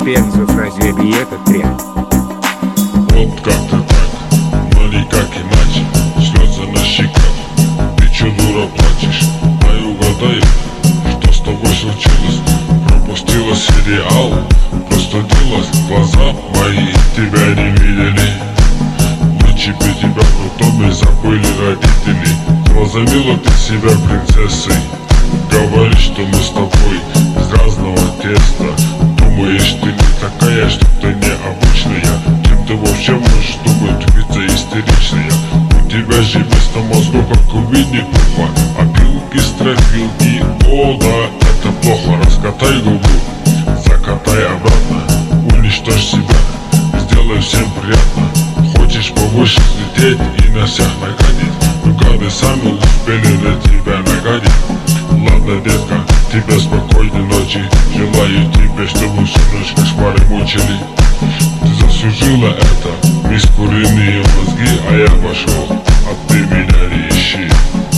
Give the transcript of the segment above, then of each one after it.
Пензу, разъеби этот трек. Вот как-то так, но никак иначе. Слезы на щеках, ты чё, дура, плачешь? Дай угадай, что с тобой случилось? Пропустила сериал, простудилась, глаза мои тебя не видели. Вычепи тебя в роддоме, забыли родители. Возомнила ты себя принцессой. Говоришь, что мы с тобой из разного теста. Думаешь, ты не такая, что ты необычная. Кем ты вообще можешь думать, убийца истеричная? У тебя же вместо мозгов, как у Винни-Пуха, опилки, стропилки. О да, это плохо, раскатай губу, закатай обратно, уничтожь себя, сделай всем приятно. Хочешь повыше взлететь и на всех нагадить, но гады сами успели на тебя нагадить. Ладно, детка, тебе спокойной ночи. Желаю тебе, чтобы всю ночь кошмары мучили. Ты заслужила это, мисс куриные мозги, а я пошел, а ты меня не ищи.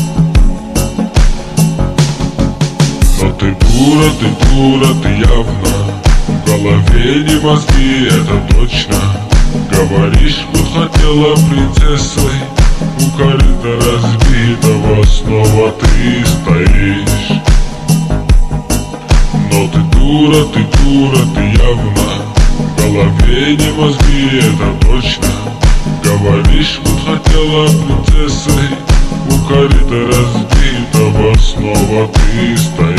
Но ты дура, ты явно. В голове не мозги, это точно. Говоришь, что хотела принцессой. У корыта разбитого снова ты стоишь. Но ты дура, ты явно. В голове не мозги, это точно. Говоришь, что хотела принцессой. У корыта разбитого снова ты стоишь.